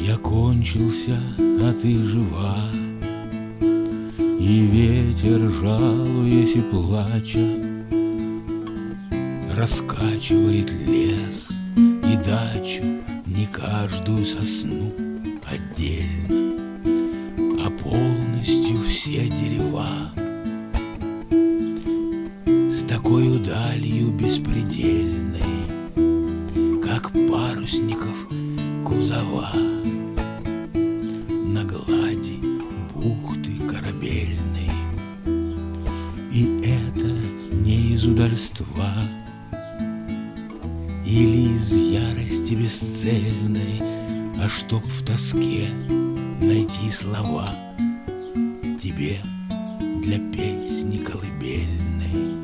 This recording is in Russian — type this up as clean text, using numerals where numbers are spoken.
Я кончился, а ты жива, и ветер, жалуясь и плача, раскачивает лес и дачу, не каждую сосну отдельно, а полностью все дерева. С такой далью беспредельной, как парусников кузова, на глади бухты корабельной. И это не из удальства или из ярости бесцельной, а чтоб в тоске найти слова тебе для песни колыбельной.